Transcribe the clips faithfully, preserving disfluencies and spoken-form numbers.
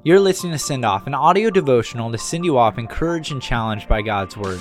You're listening to Send Off, an audio devotional to send you off encouraged and challenged by God's Word.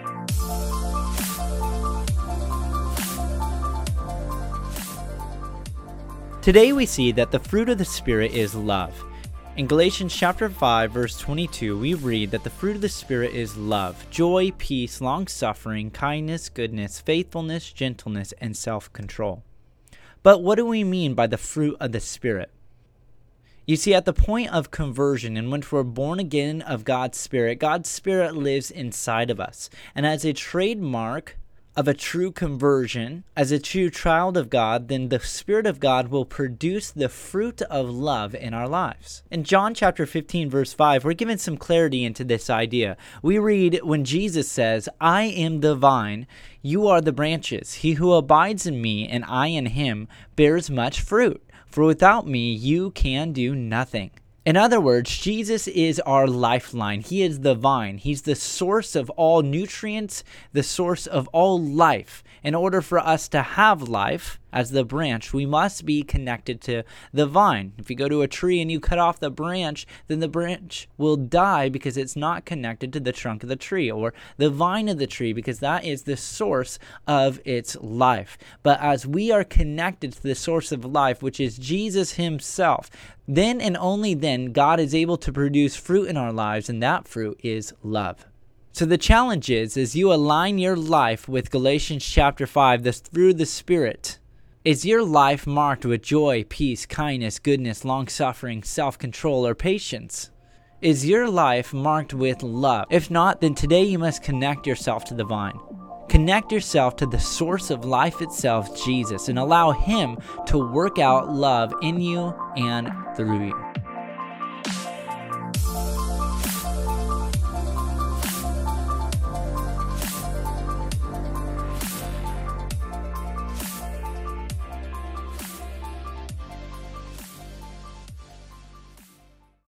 Today we see that the fruit of the Spirit is love. In Galatians chapter five, verse twenty-two, we read that the fruit of the Spirit is love, joy, peace, long-suffering, kindness, goodness, faithfulness, gentleness, and self-control. But what do we mean by the fruit of the Spirit? You see, at the point of conversion in which we're born again of God's Spirit, God's Spirit lives inside of us. And as a trademark of a true conversion, as a true child of God, then the Spirit of God will produce the fruit of love in our lives. In John chapter fifteen, verse five, we're given some clarity into this idea. We read when Jesus says, "I am the vine, you are the branches. He who abides in me and I in him bears much fruit. For without me, you can do nothing." In other words, Jesus is our lifeline. He is the vine. He's the source of all nutrients, the source of all life. In order for us to have life as the branch, we must be connected to the vine. If you go to a tree and you cut off the branch, then the branch will die because it's not connected to the trunk of the tree or the vine of the tree, because that is the source of its life. But as we are connected to the source of life, which is Jesus himself, then and only then God is able to produce fruit in our lives, and that fruit is love. So the challenge is, as you align your life with Galatians chapter five, this through the Spirit, is your life marked with joy, peace, kindness, goodness, long-suffering, self-control, or patience? Is your life marked with love? If not, then today you must connect yourself to the vine. Connect yourself to the source of life itself, Jesus, and allow him to work out love in you and through you.